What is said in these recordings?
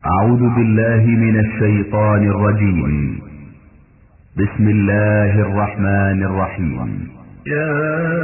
أعوذ بالله من الشيطان الرجيم. بسم الله الرحمن الرحيم. يا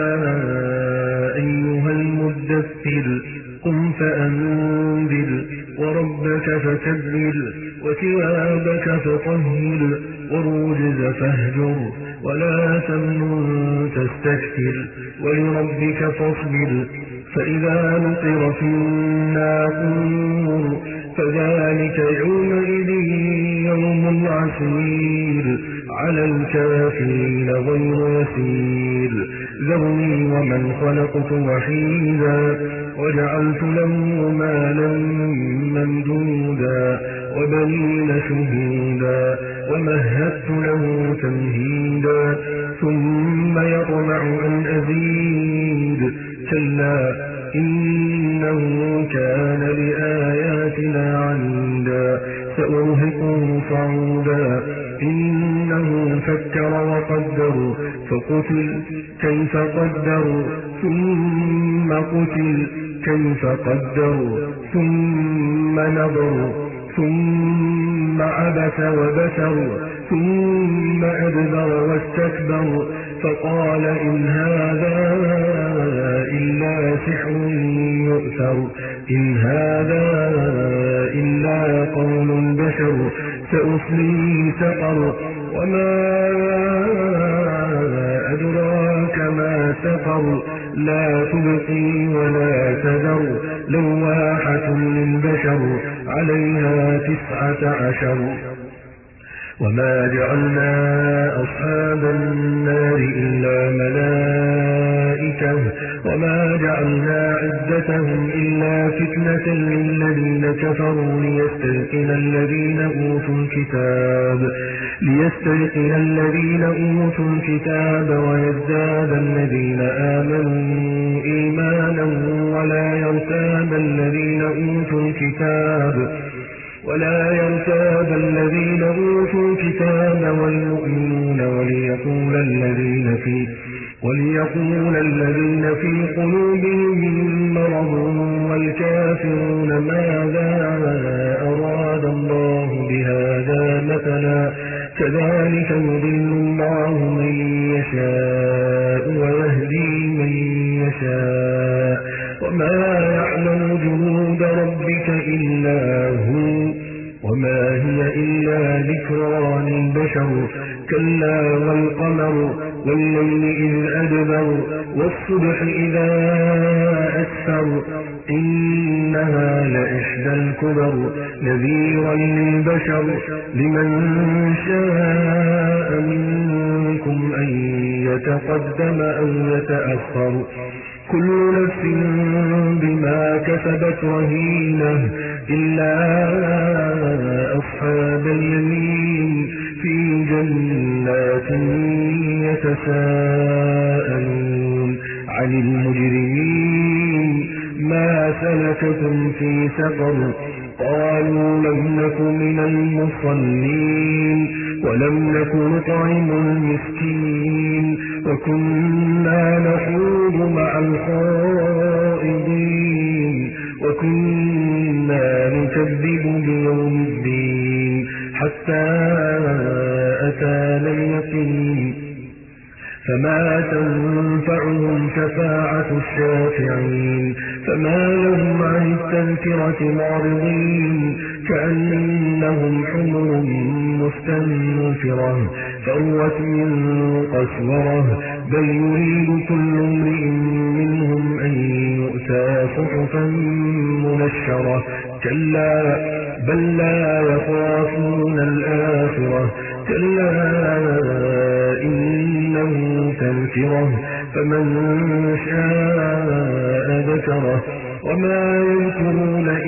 أيها المدثر قم فأنذر وربك فكبر وثيابك فطهر والرجز فاهجر ولا تمنن تستكثر ولربك فاصبر فإذا نقر في الناقور فذلك يومئذ يوم عسير على الكافرين غير يسير ذرني ومن خلقت وحيدا وجعلت له مالا ممدودا وبنين شهودا ومهدت له تمهيدا ثم يطمع أن أزيد كلا إنه كان لآياتنا عندا سأرهقه صعودا إنه فكر وقدر فقتل كيف قدر ثم قتل كيف قدر ثم نظر ثم عبس وبسر ثم أدبر واستكبر فقال إن هذا إلا سحر يؤثر إن هذا إلا قول البشر سأصليه سقر وما أدراك ما سقر لا تبقي ولا تذر لواحة للبشر عليها 19 وما جعلنا أصحاب النار إلا ملائكة وما جعلنا عدتهم إلا فتنة للذين كفروا ليستيقن الذين أوتوا الكتاب ويزداد الذين آمنوا إيمانا ولا يرتاب الذين أوتوا الكتاب والمؤمنون وليقول الذين في قلوبهم مرض والكافرون ماذا أراد الله بهذا مثلا كذلك يضل الله من يشاء ويهدي من يشاء وما يعلم جنود ربك إلا هو وما هي إلا ذكرى للبشر كلا والقمر والليل إذ أدبر والصبح إذا أسفر إنها لإحدى الكبر نذيرا للبشر لمن شاء منكم أن يتقدم أو يتأخر كل نفس بما كسبت رهينة إلا أصحاب اليمين في جنات يتساءلون عن المجرمين ما سلككم في سقر قالوا لم نك من المصلين ولم نك نطعم المسكين وكنا نخوض مع الخائضين وكنا نكذب بيوم الدين حتى أتانا اليقين فما تنفعهم شفاعة الشافعين فما لهم عن التذكرة معرضين كأنهم حمر مستنفرة فروت من قسورة بل يريد كل امرئ منهم أن يؤتى صحفا منشرة كلا بل لا يخافون الآخرة كلا إنه تذكرة فمن شاء ذكره وما يذكرون